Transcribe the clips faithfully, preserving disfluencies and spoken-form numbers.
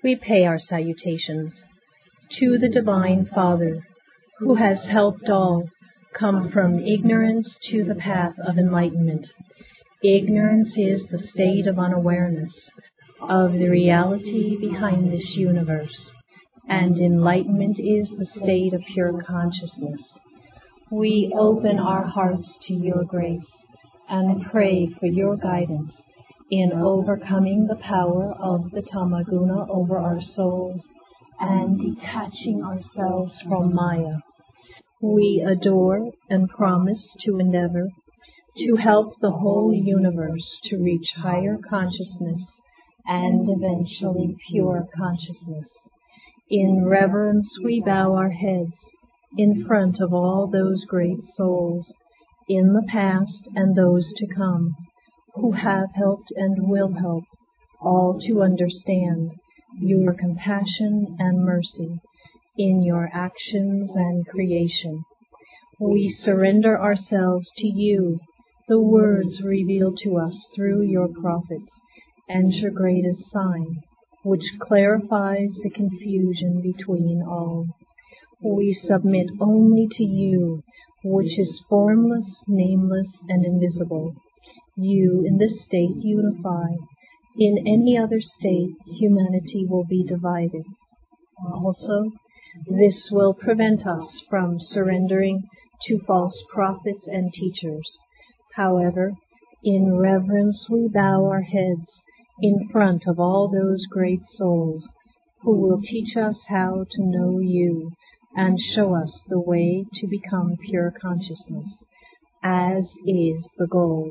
we pay our salutations to the Divine Father, who has helped all come from ignorance to the path of enlightenment. Ignorance is the state of unawareness of the reality behind this universe, and enlightenment is the state of pure consciousness. We open our hearts to your grace and pray for your guidance in overcoming the power of the Tamaguna over our souls and detaching ourselves from Maya. We adore and promise to endeavor to help the whole universe to reach higher consciousness and eventually pure consciousness. In reverence we bow our heads in front of all those great souls in the past and those to come, who have helped and will help all to understand your compassion and mercy in your actions and creation. We surrender ourselves to you, the words revealed to us through your prophets, and your greatest sign, which clarifies the confusion between all. We submit only to you, which is formless, nameless, and invisible. You in this state unify. In any other state, humanity will be divided. Also, this will prevent us from surrendering to false prophets and teachers. However, in reverence we bow our heads in front of all those great souls who will teach us how to know you and show us the way to become pure consciousness, as is the goal.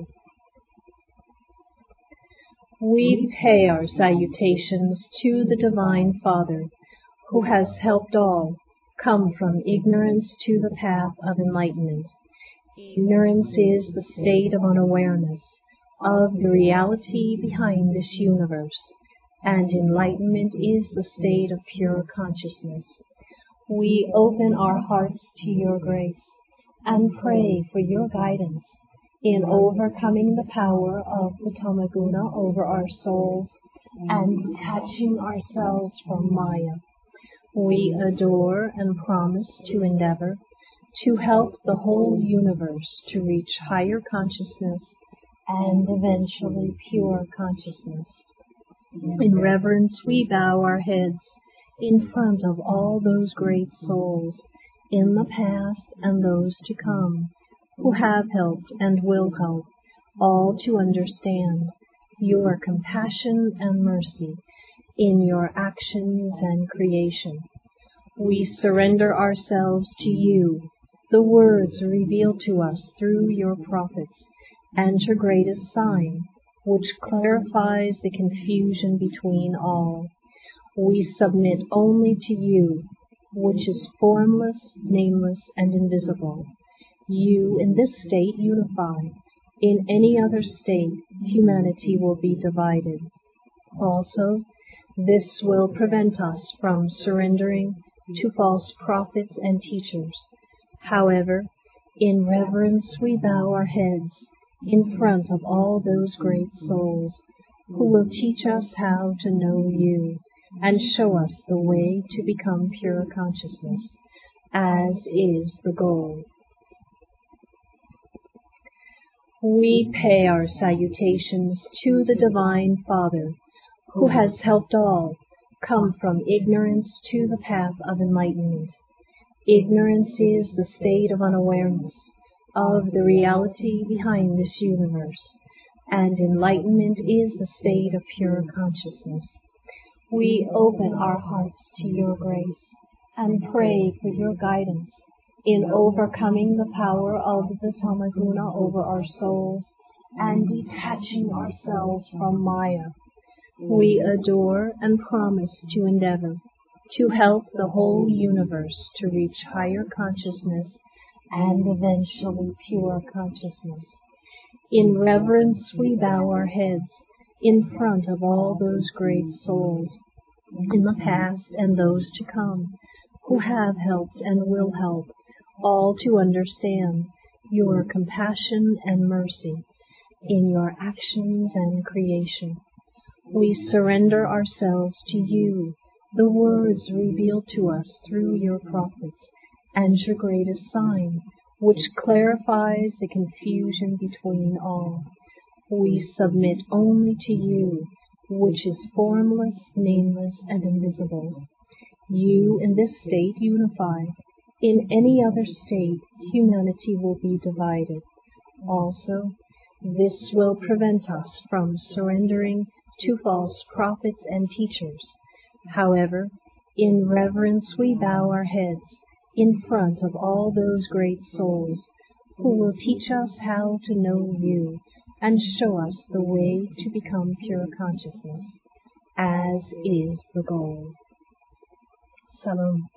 We pay our salutations to the Divine Father, who has helped all come from ignorance to the path of enlightenment. Ignorance is the state of unawareness of the reality behind this universe, and enlightenment is the state of pure consciousness. We open our hearts to your grace and pray for your guidance in overcoming the power of the Tamaguna over our souls and detaching ourselves from Maya. We adore and promise to endeavor to help the whole universe to reach higher consciousness and eventually pure consciousness. In reverence we bow our heads in front of all those great souls in the past and those to come, who have helped and will help all to understand your compassion and mercy in your actions and creation. We surrender ourselves to you, the words revealed to us through your prophets, and your greatest sign, which clarifies the confusion between all. We submit only to you, which is formless, nameless, and invisible. You in this state unify. In any other state, humanity will be divided. Also, this will prevent us from surrendering to false prophets and teachers. However, in reverence we bow our heads in front of all those great souls who will teach us how to know you and show us the way to become pure consciousness, as is the goal. We pay our salutations to the Divine Father, who has helped all come from ignorance to the path of enlightenment. Ignorance is the state of unawareness of the reality behind this universe, and enlightenment is the state of pure consciousness. We open our hearts to your grace and pray for your guidance in overcoming the power of the Tamaguna over our souls and detaching ourselves from Maya. We adore and promise to endeavor to help the whole universe to reach higher consciousness and eventually pure consciousness. In reverence we bow our heads in front of all those great souls in the past and those to come, who have helped and will help all to understand your compassion and mercy in your actions and creation. We surrender ourselves to you, the words revealed to us through your prophets, and your greatest sign, which clarifies the confusion between all. We submit only to you, which is formless, nameless, and invisible. You in this state unify. In any other state, humanity will be divided. Also, this will prevent us from surrendering to false prophets and teachers. However, in reverence we bow our heads in front of all those great souls who will teach us how to know you and show us the way to become pure consciousness, as is the goal. Salam.